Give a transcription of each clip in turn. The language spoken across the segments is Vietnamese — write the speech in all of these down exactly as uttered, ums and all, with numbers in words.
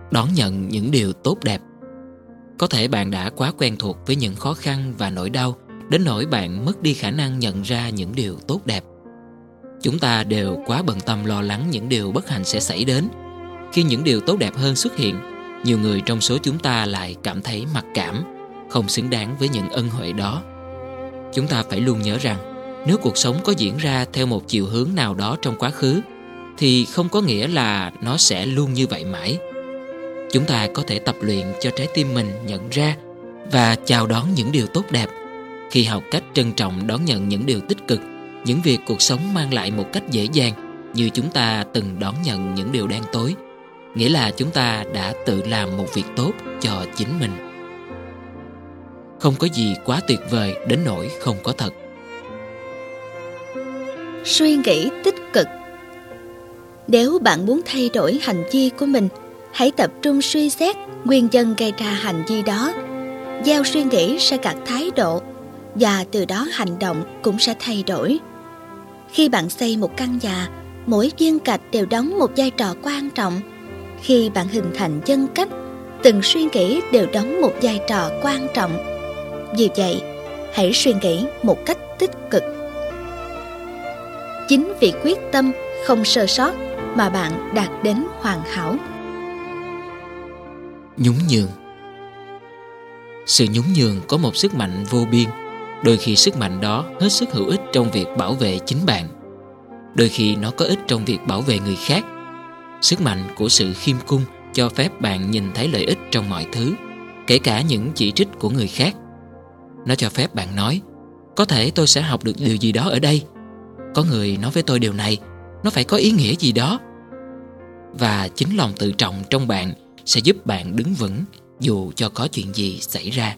Đón nhận những điều tốt đẹp. Có thể bạn đã quá quen thuộc với những khó khăn và nỗi đau đến nỗi bạn mất đi khả năng nhận ra những điều tốt đẹp. Chúng ta đều quá bận tâm lo lắng những điều bất hạnh sẽ xảy đến. Khi những điều tốt đẹp hơn xuất hiện, nhiều người trong số chúng ta lại cảm thấy mặc cảm, không xứng đáng với những ân huệ đó. Chúng ta phải luôn nhớ rằng, nếu cuộc sống có diễn ra theo một chiều hướng nào đó trong quá khứ, thì không có nghĩa là nó sẽ luôn như vậy mãi. Chúng ta có thể tập luyện cho trái tim mình nhận ra và chào đón những điều tốt đẹp. Khi học cách trân trọng đón nhận những điều tích cực, những việc cuộc sống mang lại một cách dễ dàng, như chúng ta từng đón nhận những điều đen tối, nghĩa là chúng ta đã tự làm một việc tốt cho chính mình. Không có gì quá tuyệt vời đến nỗi không có thật. Suy nghĩ tích cực. Nếu bạn muốn thay đổi hành vi của mình, hãy tập trung suy xét nguyên nhân gây ra hành vi đó. Gieo suy nghĩ sẽ gặt thái độ, và từ đó hành động cũng sẽ thay đổi. Khi bạn xây một căn nhà, mỗi viên gạch đều đóng một vai trò quan trọng. Khi bạn hình thành nhân cách, từng suy nghĩ đều đóng một vai trò quan trọng. Vì vậy, hãy suy nghĩ một cách tích cực. Chính vì quyết tâm không sơ sót mà bạn đạt đến hoàn hảo. Nhún nhường. Sự nhún nhường có một sức mạnh vô biên. Đôi khi sức mạnh đó hết sức hữu ích trong việc bảo vệ chính bạn. Đôi khi nó có ích trong việc bảo vệ người khác. Sức mạnh của sự khiêm cung cho phép bạn nhìn thấy lợi ích trong mọi thứ, kể cả những chỉ trích của người khác. Nó cho phép bạn nói, có thể tôi sẽ học được điều gì đó ở đây. Có người nói với tôi điều này, nó phải có ý nghĩa gì đó. Và chính lòng tự trọng trong bạn sẽ giúp bạn đứng vững dù cho có chuyện gì xảy ra.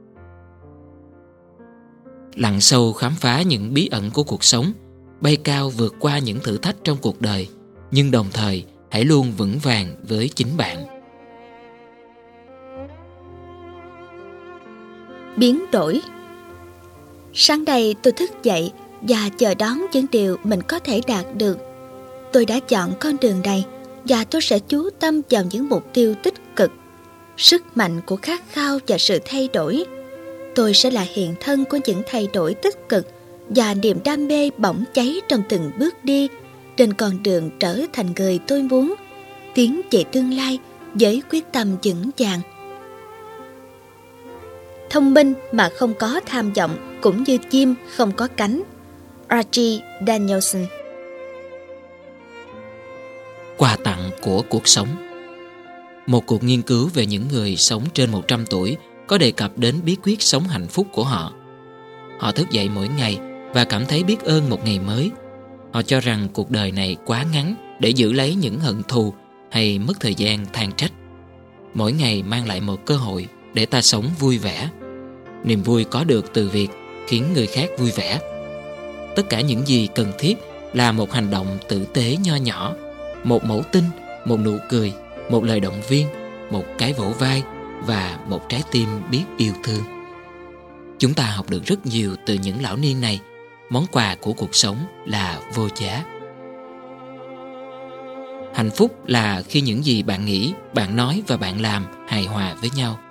Lặn sâu khám phá những bí ẩn của cuộc sống, bay cao vượt qua những thử thách trong cuộc đời, nhưng đồng thời hãy luôn vững vàng với chính bạn. Biến đổi. Sáng nay tôi thức dậy và chờ đón những điều mình có thể đạt được. Tôi đã chọn con đường này và tôi sẽ chú tâm vào những mục tiêu tích cực. Sức mạnh của khát khao và sự thay đổi. Tôi sẽ là hiện thân của những thay đổi tích cực và niềm đam mê bỏng cháy trong từng bước đi trên con đường trở thành người tôi muốn, tiến về tương lai với quyết tâm vững vàng. Thông minh mà không có tham vọng cũng như chim không có cánh. Archie Danielson. Quà tặng của cuộc sống. Một cuộc nghiên cứu về những người sống trên một trăm tuổi có đề cập đến bí quyết sống hạnh phúc của họ. Họ thức dậy mỗi ngày và cảm thấy biết ơn một ngày mới. Họ cho rằng cuộc đời này quá ngắn để giữ lấy những hận thù hay mất thời gian than trách. Mỗi ngày mang lại một cơ hội để ta sống vui vẻ. Niềm vui có được từ việc khiến người khác vui vẻ. Tất cả những gì cần thiết là một hành động tử tế nho nhỏ, một mẫu tin, một nụ cười, một lời động viên, một cái vỗ vai và một trái tim biết yêu thương. Chúng ta học được rất nhiều từ những lão niên này. Món quà của cuộc sống là vô giá. Hạnh phúc là khi những gì bạn nghĩ, bạn nói và bạn làm hài hòa với nhau.